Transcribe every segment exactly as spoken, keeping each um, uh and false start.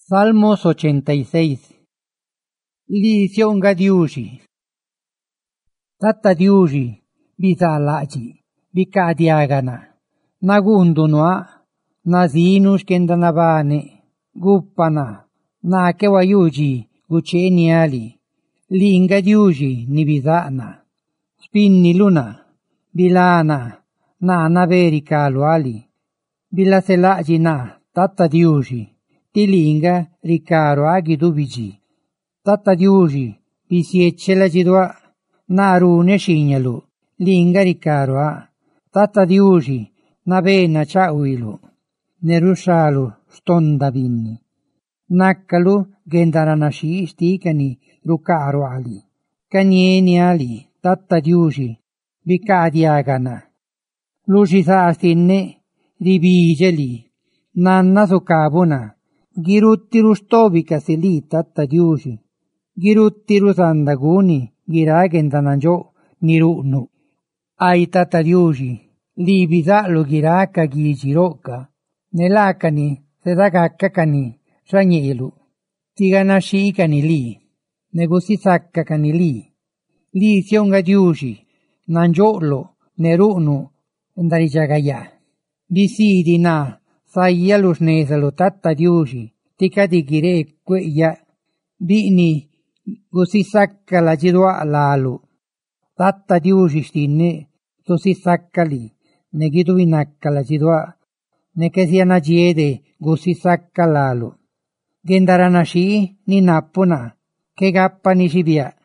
Salmos ochenta y seis. Lisionga diuji. Tata diuji, bisa laji, bika diagana. Nagundunua, nazinus kendanabane, guppana, na kewayuji, guceniali. Linga diuji, nibizana. Spinni luna, bilana, na naveri kaluali. Bilaselaji na, tata diuji. Tilinga ricaro agi dubiji. Tata diuji, bisiecela jidwa, narune shinyalu, linga ricaro a. Tata diuji, nabena chauilu, nerushalu stonda binni. Nakkalu gendaranashi stikani rukaro ali. Kanyeni ali, tata diuji, bikadi agana. Lushisa stinne, ribijeli, nanna sukabuna. Giruttiru stobika sili tata diuji. Giruttiru sandaguni giragendananjo niru'nu. Ai tata diuji, libizalo giraka gijiroka. Nelakani sedagakakani shanyelu. Tiganashikani li. Negusisakakani li. Li sionga diuji, nanjolo neru'nu ndarijagaya. Bisidi na. Sayalus nesalo tata diuji, tikadigire kweya, bini gusisakka la jidwa lalu. Tata diuji stinne, susisakali, negiduinakka la jidwa, nekesiana jiede gusisakka lalu. Gendaranashi ni napuna, kegappa ni shibia.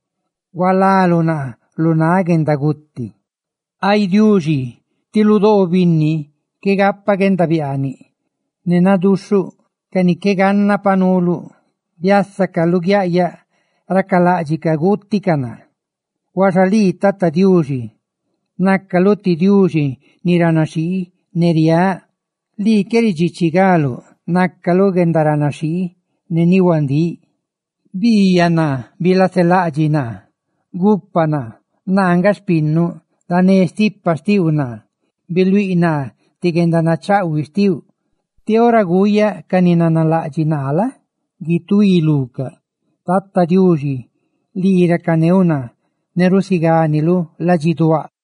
Walaluna luna gendagutti. Ai diuji, tiludo binni, che gappa gentaviani, nenadushu kani che ganna panulu, biassa kalugiaya, rakalajika guttikana. Wasali tata diuji, nakkalutti diuji niranashi, neria, li kerijichigalu, nakkalu gendaranashi, neniwandi. Biyana, bilaselajina, guppana, nanga spinnu, dane stippa stiuna, biluina, tigendana chau istiu. Ti ora guia caninana la ginala, gitui luca. Tata diuji, lira caneuna, nerusiganilu la gitua.